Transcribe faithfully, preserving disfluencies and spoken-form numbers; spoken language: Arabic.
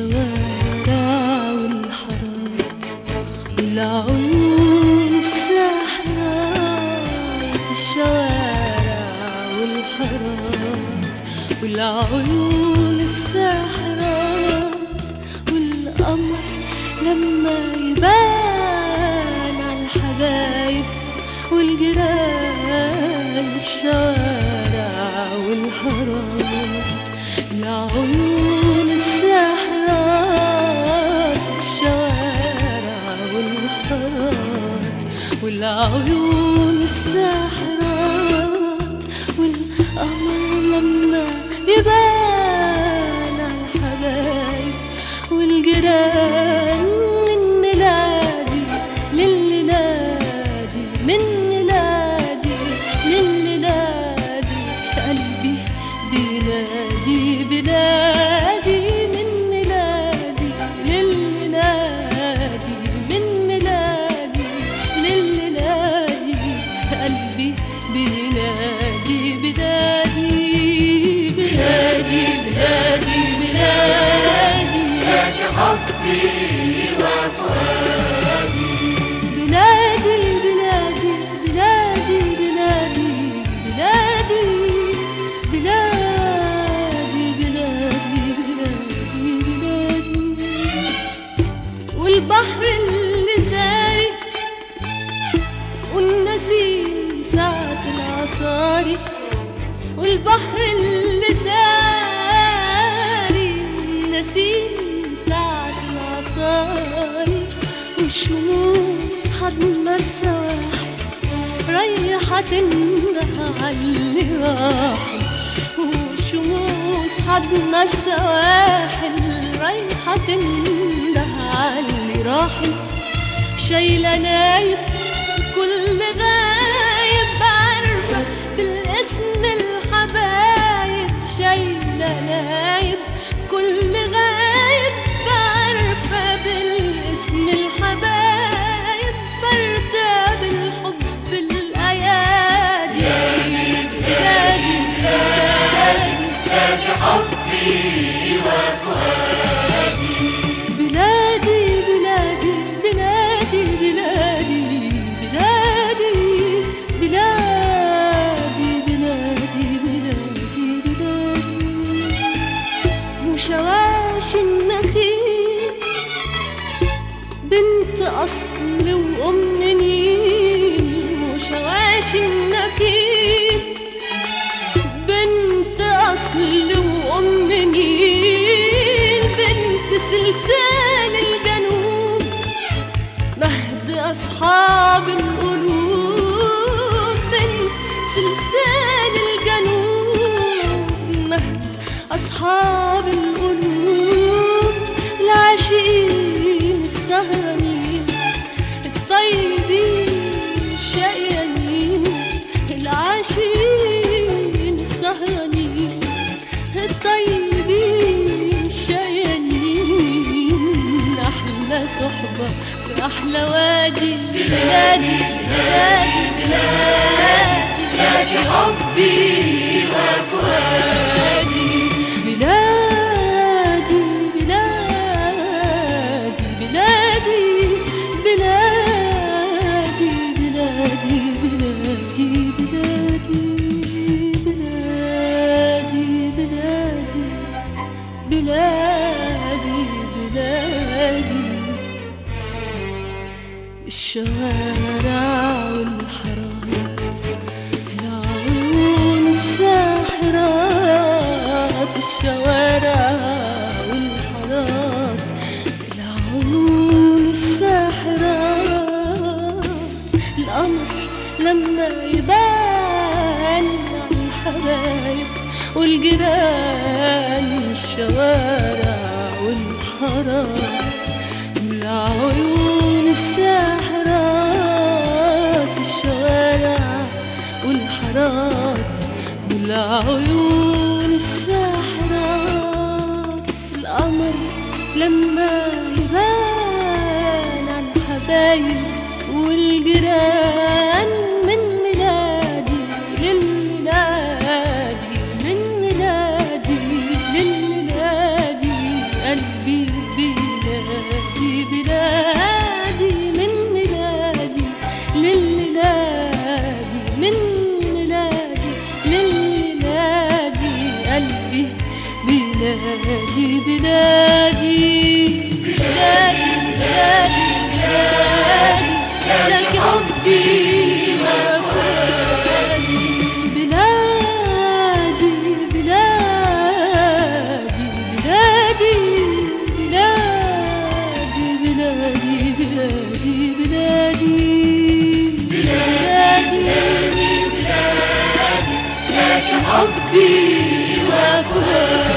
الشوارع والحارات والعيون الساحرات، الشوارع والحارات والعيون الساحرات، والقمر لما يبان عالحبايب والجيران، الشوارع والحارات العيون الساحرات، الشوارع والحارات والعيون الساحرات، والقمر لما يبان عالحبايب والجيران، من ميلادي للي نادي، من ميلادي للي نادي، قلبي بينادي بلادي، من ميلادي للي نادي، من ميلادي للي نادي، قلبي بينادي بلادي بلادي بلادي بلادي، بلادي حبي وفؤادي، بلادي بلادي بلادي بلادي بلادي بلادي بلادي بلادي بلادي، والبحر اللي ساري والنسيم ساعة العصاري، والبحر اللي ساري والنسيم ساعة العصاري، والشموس حضن السواحل رايحة تنده عاللي راحل، والشموس حضن السواحل رايحة تنده عاللي راحل، شايلة نايب كل غايب عارفة بالاسم الحبايب، شايلة نايب كل غايب عارفة بالاسم الحبايب، فردة بالحب الأيادي، بلادي بلادي بلادي حبي وفؤادي، بلادي بلادي بلادي بلادي بلادي بلادي بلادي بلادي بلادي، وشواشي النخيل بنت أصل وأم نيل، وشواشي النخيل بنت أصل وأم نيل، بنت سلسال الجنوب مهد أصحاب القلوب، بنت سلسال الجنوب مهد أصحاب القلوب، العاشقين السهرانين الطيبين الشقيانين، العاشقين السهرانين الطيبين الشقيانين، أحلى صحبة في أحلى وادي، بلادي بلادي بلادي بلادي حبي وفؤادي، بلادي بلادي بلادي بلادي بلادي بلادي بلادي بلادي بلادي بلادي بلادي، الشوارع والحارات العيون الساحرات، الشوارع والحارات العيون الساحرات، القمر لما يبان عالحبايب والجيران، الشوارع والحارات العيون الساحرات، الشوارع والحارات والعيون الساحرات، القمر لما يبان عالحبايب والجيران، من ميلادي للي نادي، من ميلادي للي نادي، قلبي بلادي بلادي من ميلادي للميلادي من ميلادي للميلادي قلبي بلادي بلادي بلادي بلادي بلادي لك حبي وفؤادي بلادي بلادي بلادي بلادي بلادي بلادي بلادي بلادي لك حبي وفؤادي